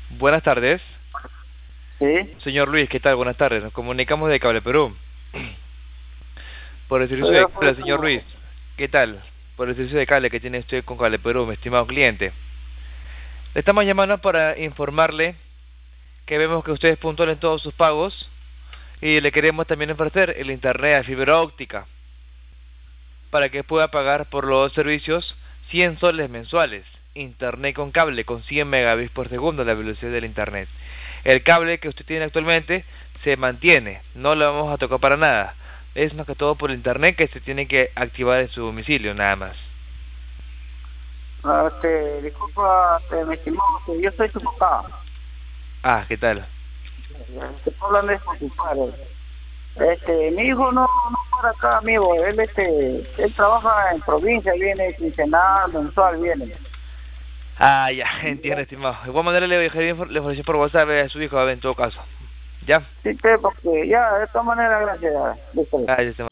Buenas tardes. Sí, Señor Luis, ¿qué tal? Buenas tardes. Nos comunicamos de Cable Perú. Por el servicio de pero fue cable, señor Luis. ¿Qué tal? Por el servicio de cable que tiene usted con Cable Perú, mi estimado cliente. Le estamos llamando para informarle que vemos que usted es puntual en todos sus pagos y le queremos también ofrecer el internet de fibra óptica para que pueda pagar por los dos servicios 100 soles mensuales. Internet con cable con 100 megabits por segundo la velocidad del internet. El cable que usted tiene actualmente se mantiene, no lo vamos a tocar para nada. Es más que todo por internet que se tiene que activar en su domicilio, nada más. disculpa, mi estimado, que yo soy tu papá. Ah, ¿qué tal? Te estoy hablando es con tu padre. Mi hijo no para acá, amigo. Él trabaja en provincia, viene quincenal, mensual, viene. Ah, ya, entiendo, estimado. De igual manera le dejaré la información por WhatsApp a su hijo, a ver, en todo caso. ¿Ya? Sí, porque ya, de todas maneras, gracias. Listo. Ah, ya, estimado.